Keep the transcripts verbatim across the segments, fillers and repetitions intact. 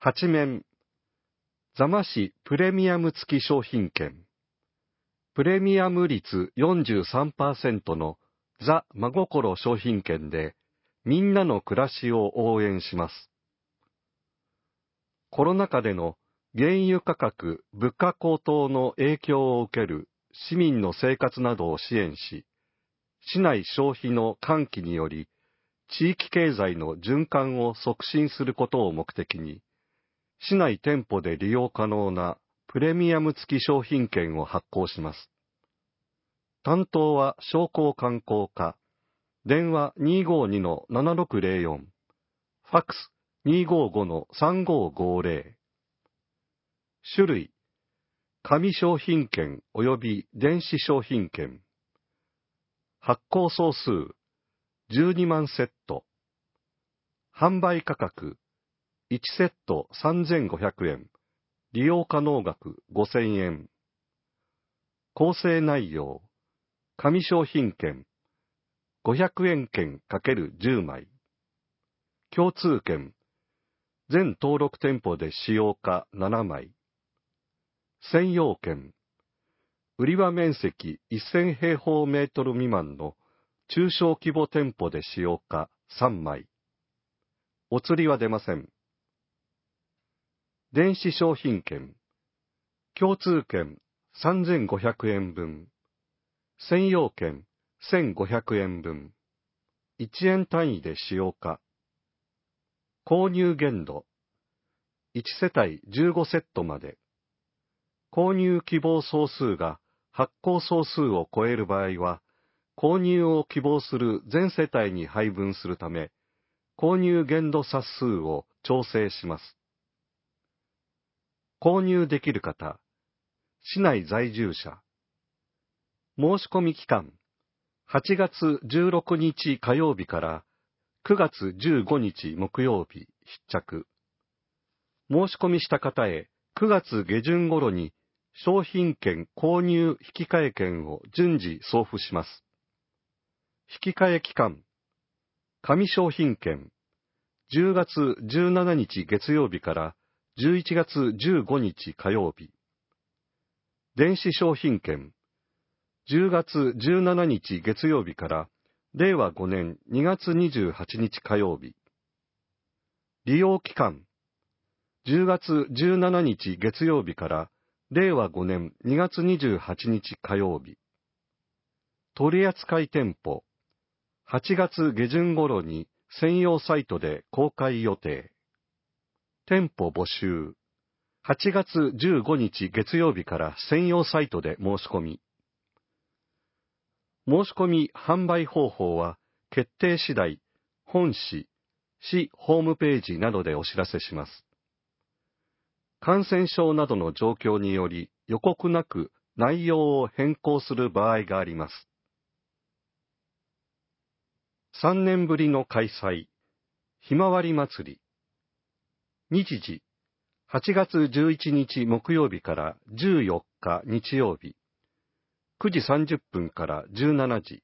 はち面、座間市プレミアム付き商品券。プレミアム率 よんじゅうさんパーセント のザ・真心商品券で、みんなの暮らしを応援します。コロナ禍での原油価格・物価高騰の影響を受ける市民の生活などを支援し、市内消費の喚起により、地域経済の循環を促進することを目的に、市内店舗で利用可能なプレミアム付き商品券を発行します。担当は商工観光課、電話 にーごーにのななろくぜろよん、ファックス にーごーごのさんごーごーぜろ。種類、紙商品券及び電子商品券。発行総数、じゅうにまんセット。販売価格、いちセットさんぜんごひゃくえん。利用可能額ごせんえん。構成内容、紙商品券、ごひゃくえん券 ×じゅう 枚。共通券、全登録店舗で使用可ななまい。専用券、売り場面積せん平方メートル未満の中小規模店舗で使用可さんまい。お釣りは出ません。電子商品券、共通券さんぜんごひゃくえんぶん、専用券せんごひゃくえんぶん、いちえん単位で使用可。購入限度、いち世帯じゅうごセットまで。購入希望総数が発行総数を超える場合は、購入を希望する全世帯に配分するため、購入限度冊数を調整します。購入できる方、市内在住者。申し込み期間、はちがつじゅうろくにち火曜日からくがつじゅうごにち木曜日必着。申し込みした方へくがつ下旬頃に商品券購入引換券を順次送付します。引換期間、紙商品券、じゅうがつじゅうしちにち月曜日からじゅういちがつじゅうごにち火曜日。電子商品券、じゅうがつじゅうしちにち月曜日かられいわごねんにがつにじゅうはちにち火曜日。利用期間、じゅうがつじゅうしちにち月曜日かられいわごねんにがつにじゅうはちにち火曜日。取扱店舗、はちがつ下旬頃に専用サイトで公開予定。店舗募集、はちがつじゅうごにち月曜日から専用サイトで申し込み。申し込み販売方法は決定次第、本市、市ホームページなどでお知らせします。感染症などの状況により予告なく内容を変更する場合があります。さんねんぶりの開催、ひまわり祭り。日時、はちがつじゅういちにち木曜日からじゅうよっか日曜日、くじさんじゅっぷんからじゅうしちじ。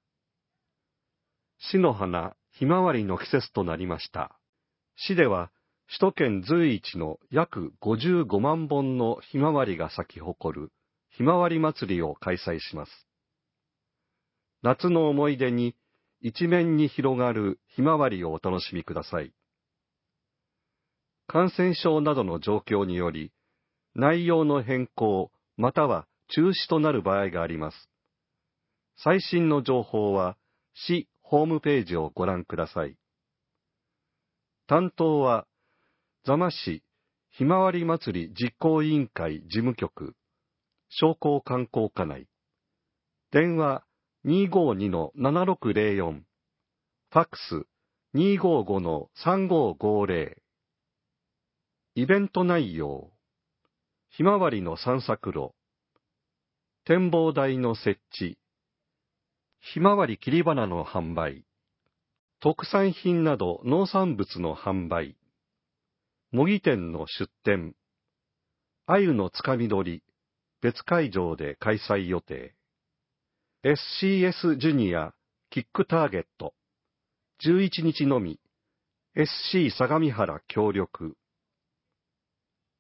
市の花、ひまわりの季節となりました。市では、首都圏随一の約ごじゅうごまんぼんのひまわりが咲き誇るひまわり祭りを開催します。夏の思い出に一面に広がるひまわりをお楽しみください。感染症などの状況により、内容の変更または中止となる場合があります。最新の情報は市ホームページをご覧ください。担当は座間市ひまわり祭り実行委員会事務局商工観光課内。電話 にーごーにのななろくぜろよん、ファックス にーごーごのさんごーごーぜろ。イベント内容、ひまわりの散策路、展望台の設置、ひまわり切り花の販売、特産品など農産物の販売、模擬店の出店、鮎のつかみ取り、別会場で開催予定。エスシーエス ジュニアキックターゲット、じゅういちにちのみ、エスシー 相模原協力。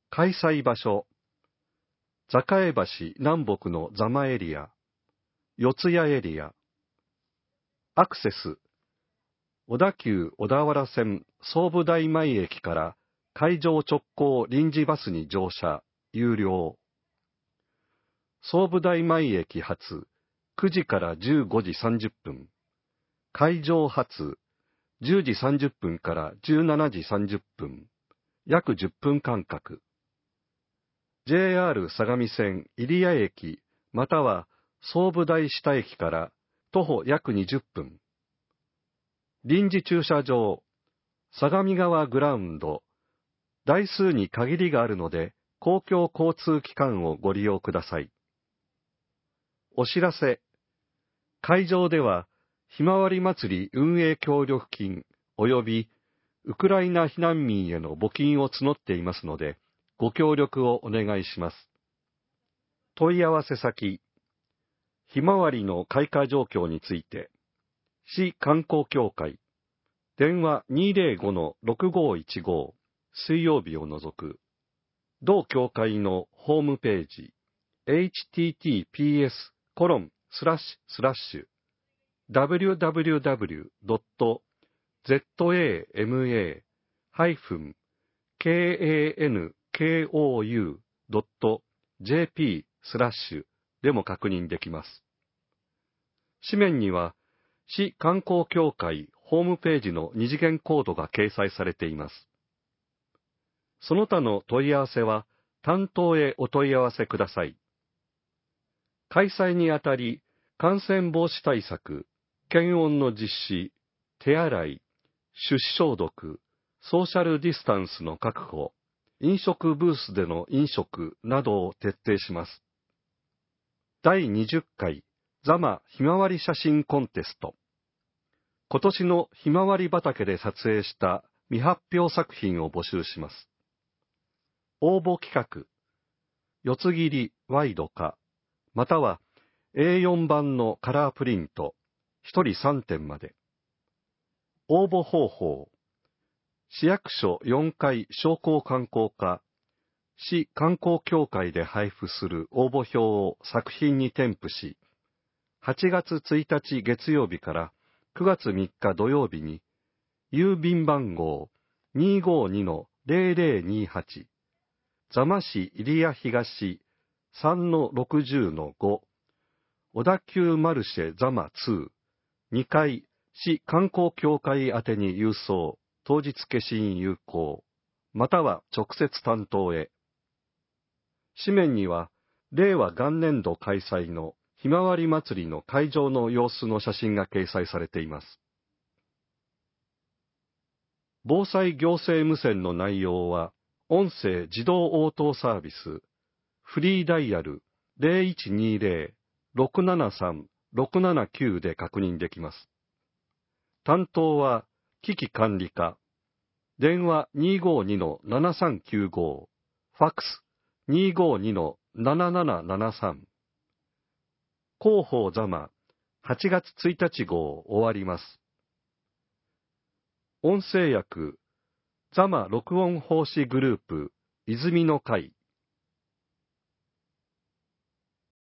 開催場所、栄橋南北の座間エリア、四谷エリア。アクセス、小田急小田原線総武大前駅から会場直行臨時バスに乗車、有料。総武大前駅発、くじからじゅうごじさんじゅっぷん。会場発、じゅうじさんじゅっぷんからじゅうしちじさんじゅっぷん。約じゅっぷん間隔。ジェイアール 相模線入谷駅、または総武大下駅から徒歩約にじゅっぷん。臨時駐車場、相模川グラウンド。台数に限りがあるので、公共交通機関をご利用ください。お知らせ。会場では、ひまわり祭り運営協力金及びウクライナ避難民への募金を募っていますので、ご協力をお願いします。問い合わせ先、ひまわりの開花状況について、市観光協会、電話 にーぜろごのろくごいちご、水曜日を除く、同協会のホームページ、エイチティーティーピーエスコロンスラッシュスラッシュダブリューダブリューダブリュードットゼットエーエムエーハイフンケーエーエヌケーオーユードットジェーピースラッシュでも確認できます。紙面には、市観光協会ホームページの二次元コードが掲載されています。その他の問い合わせは、担当へお問い合わせください。開催にあたり、感染防止対策、検温の実施、手洗い、手指消毒、ソーシャルディスタンスの確保、飲食ブースでの飲食などを徹底します。だいにじゅっかい座間ひまわり写真コンテスト。今年のひまわり畑で撮影した未発表作品を募集します。応募企画、四つ切りワイド化、または エーよん 版のカラープリント、ひとりさんてんまで。応募方法、市役所よんかい商工観光課、市観光協会で配布する応募票を作品に添付し、はちがつついたち月曜日からくがつみっか土曜日に、郵便番号 にーごーにのゼロゼロにはち、座間市入谷東 さんのろくぜろのご、小田急マルシェ座間に、にかい市観光協会宛てに郵送、当日消印有効、または直接担当へ。紙面には、令和元年度開催のひまわり祭りの会場の様子の写真が掲載されています。防災行政無線の内容は、音声自動応答サービス、フリーダイヤル ゼロいちにゼロ ろくななさん ろくななきゅう で確認できます。担当は、機器管理課、電話 にーごーにのななさんきゅうご、ファックス にーごーにのななななななさん。広報座間はちがつついたち号終わります。音声訳、座間録音奉仕グループ、泉の会。